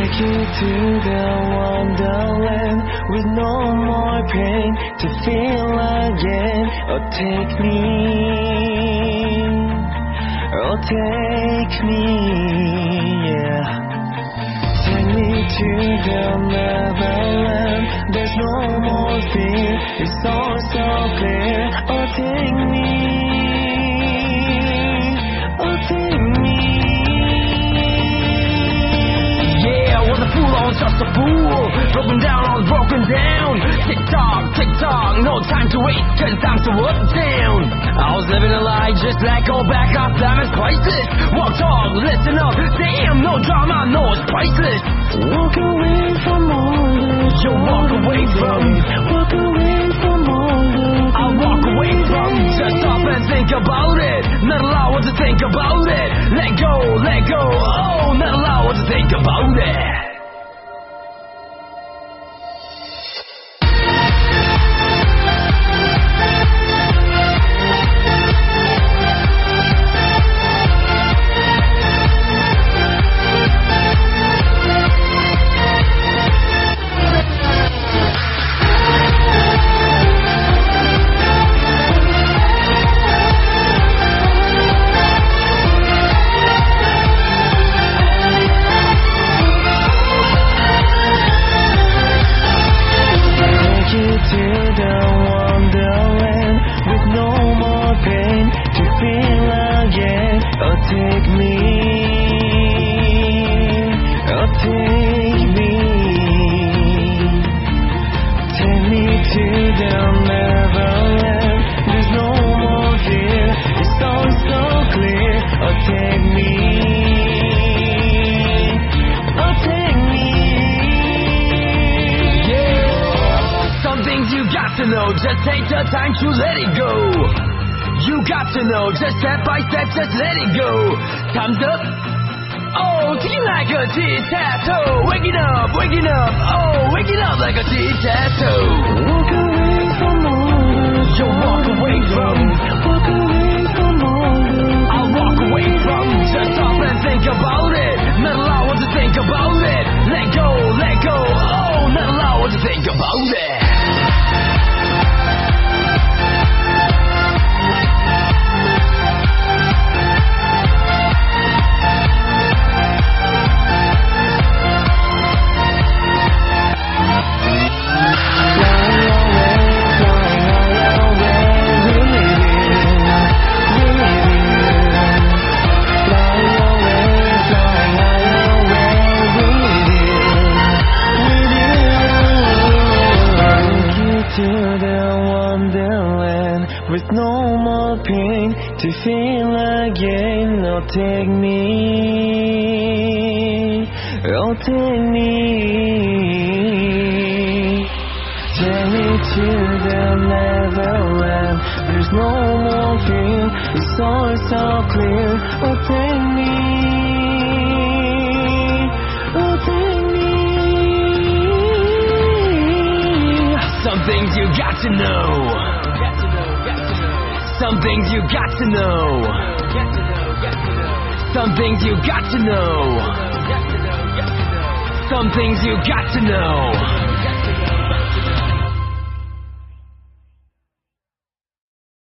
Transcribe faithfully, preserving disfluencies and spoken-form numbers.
Take you to the wonderland with no more pain to feel again. Oh, take me, oh, take me, yeah. Take me to the Neverland. There's no more fear, it's all so clear. Oh, take me, oh, take me. Just a fool, broken down, all broken down. Tick tock, tick tock, no time to wait, cause time to uptown. I was living a lie, just like go back up, time is priceless. Walk talk, listen up, damn, no drama, no, it's priceless. Walk away from all this. You walk away from, walk away from all this. I'll walk away from, just stop and think about it. Not allow what to think about it. Let go, let go, oh, not allow what to think about it. Just take the time to let it go. You got to know, just step by step, just let it go. Time's up. Oh, ticking like a tic-tac-toe. Waking up, waking up. Oh, waking up like a tic-tac-toe. Walk away from all this. You walk away from. Walk away from all this. I'll walk away from. Just stop and think about it. Not allow what to think about it. Let go, let go. Oh, not allow what to think about it. With no more pain to feel again. Oh, take me, oh, take me. Take me to the Neverland. There's no more fear, it's all so clear. Oh, take me, oh, take me. Some things you got to know. Some things you got to know. Some things you got to know. Some things you got to know.